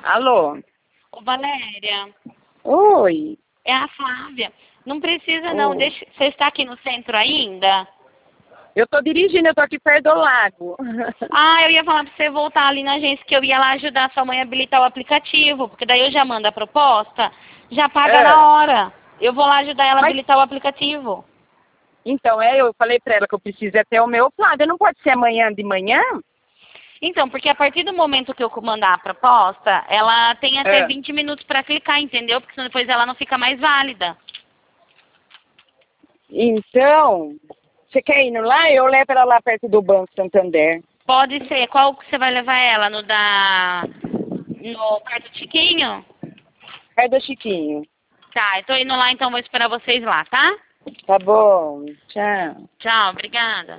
Alô? Ô, Valéria, Oi. é a Flávia. Não precisa não, Oi. você está aqui no centro ainda? Eu tô dirigindo, eu tô aqui perto do lago. Ah, eu ia falar pra você voltar ali na agência que eu ia lá ajudar sua mãe a habilitar o aplicativo, porque daí eu já mando a proposta, já paga É. na hora. Eu vou lá ajudar ela a Mas, habilitar o aplicativo. então, eu falei pra ela que eu preciso até o meu plano. Não pode ser amanhã de manhã? Então, porque a partir do momento que eu mandar a proposta, ela tem até É. 20 minutos para clicar, entendeu? Porque senão depois ela não fica mais válida. Então, você quer ir lá? Eu levo ela lá perto do Banco Santander. Pode ser. Qual que você vai levar ela? No perto do Chiquinho? Perto do Chiquinho. Tá, eu tô indo lá, então vou esperar vocês lá, tá? Tá bom. Tchau. Tchau, obrigada.